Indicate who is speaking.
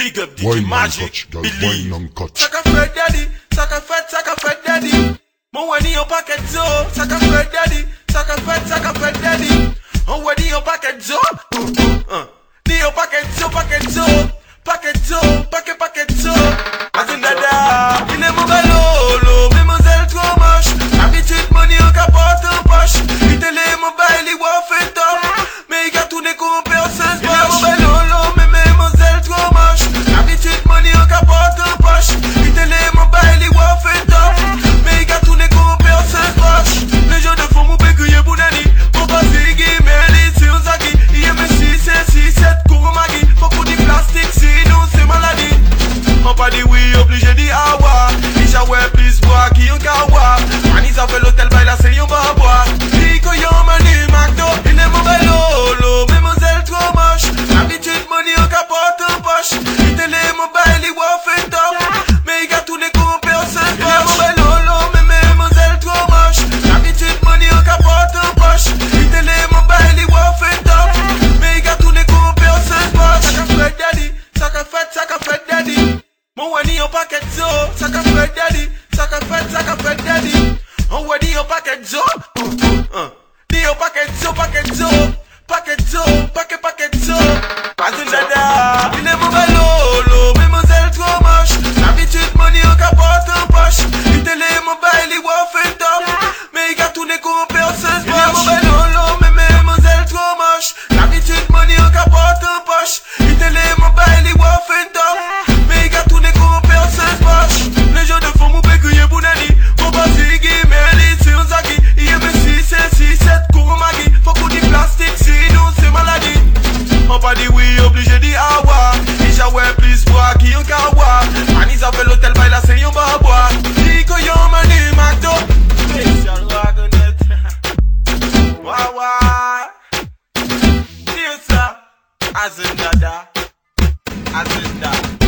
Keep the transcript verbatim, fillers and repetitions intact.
Speaker 1: Big up D J
Speaker 2: Wine
Speaker 1: Magic,
Speaker 2: non cut, girl, wine non cut.
Speaker 1: Saka fait daddy, saka fait, saka fait daddy. Mon wadi en paquet zo, saka fait daddy, saka fait, saka fait daddy. On wadi en paquet zo, ni en paquet zo, paquet zo, paquet zo, paquet paquet zo. Azundada, il est mauvais lolo, mademoiselle trop moche. Habitude money en capote en poche. Il te les mobile, il wa fait top. Mais il gâte tout n'est qu'on personne. Il est mauvais lolo, mais mademoiselle trop moche. Habitude money en capote en poche. Il te les mobile, il wa fait top. Mais il gâte tout n'est qu'on personne poche. Les jeux de fond m'ont bégué bounani. Mon basigi, mais les sur zaki. Il y a mes six, sept, six, sept, kouromagi. Faut qu'on dit plastique, sinon c'est maladie. On pas dit oui, obligé dit awa. Isha ouais plus bois qui yon kawa. Manis a fait l'hôtel baila c'est yon ba bois. Pico yon mani McDo. Il est mauvais lolo, mademoiselle trop moche. Habitude money en capote en poche. Il te les mobile, il wa fait top. Mais il gâte tous les coups, personne poche. Il est mauvais lolo, mais mademoiselle trop moche. Habitude money en capote en poche. Il te les mobile, il wa fait top. Mais il gâte tous les coups, personne poche. Saka fait daddy, saka fait, saka fait daddy. Mon wadi en paquet zo, saka fait daddy, saka fait, saka fait daddy. On wadi en paquet zo, ni en paquet zo, paquet zo, paquet zo, paquet paquet zo. Azundada, il est mauvais lolo, mademoiselle trop moche. L'habitude money en capote en poche. Il te les mobile, il wa fait top. Mais il gâte tout n'est qu'on personne. Il est mauvais lolo, mais mademoiselle trop moche. L'habitude money en capote en poche. Il te les mobile, il wa fait top. Mais il gâte tout n'est qu'on personne poche. Les jeux de fond m'ont bégué bounani. Mon basigi, mais les sur zaki. Il y a mes six, sept, six, sept, kouromagi. Faut qu'on dit plastique, sinon c'est maladie. On pas dit oui, obligé dit awa. Isha ouais plus bois qui yon kawa. Manis a fait l'hôtel baila c'est yon ba bois. Pico yon mani McDo. Special wagonet. Wawa. Here's a Azundada. Azunda.